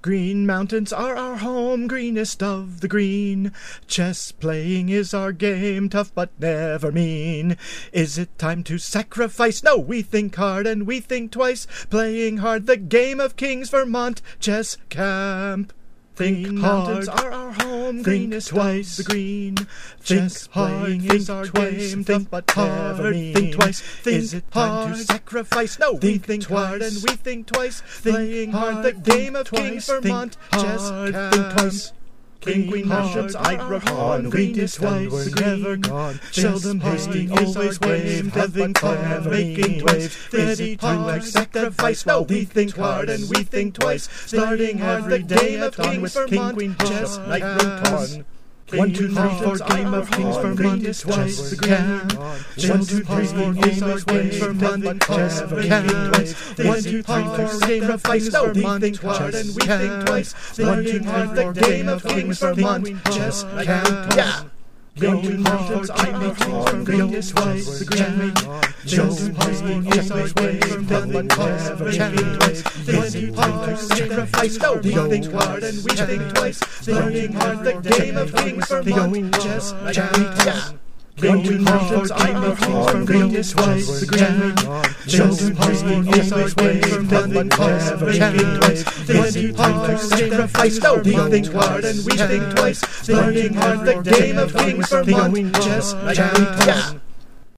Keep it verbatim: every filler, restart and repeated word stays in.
Green mountains are our home, greenest of the green. Chess playing is our game, tough but never mean. Is it time to sacrifice? No, we think hard and we think twice. Playing hard, the game of Kings, Vermont Chess Camp. Think Green hard, mountains are our home, greenest twice the green. Chess playing is our twice, game, think but hard, never mean. Think twice, think is it time hard. To sacrifice? No, think we think twice. Hard and we think twice. Think playing hard, the game of Kings, Vermont Chess Camp. Think twice. King, Queen, Nations, Iroquois, greenest twice the green. Never gone. Seldom hasty, always wave, having fun, making waves. Ready to sacrifice? No, we think hard and we think twice. Starting every day of Kings, Vermont Chess Camp. One, two, three, four, game of Kings, Vermont twice the camp. One, two, three, four, game of Kings, Vermont Chess Camp. One, two, three, four, sacrifice. No, we think hard and we think twice. One, two, three, four, game of Kings, Vermont Chess Camp. Yeah. One, two, three, four, I make Kings, Vermont twice the camp. Just playing is our way, Vermont Chess Camp. One, two, three, four, sacrifice. No, we think hard and we think twice. Playing hard, the game of Kings, Vermont Chess Camp. Yeah. One, two, three, four, I make Kings, Vermont twice the camp. Just playing is our way, Vermont Chess Camp. One, two, three, four, sacrifice. No, we think hard and we think twice. Playing hard, the game of Kings, Vermont Chess Camp. Yeah.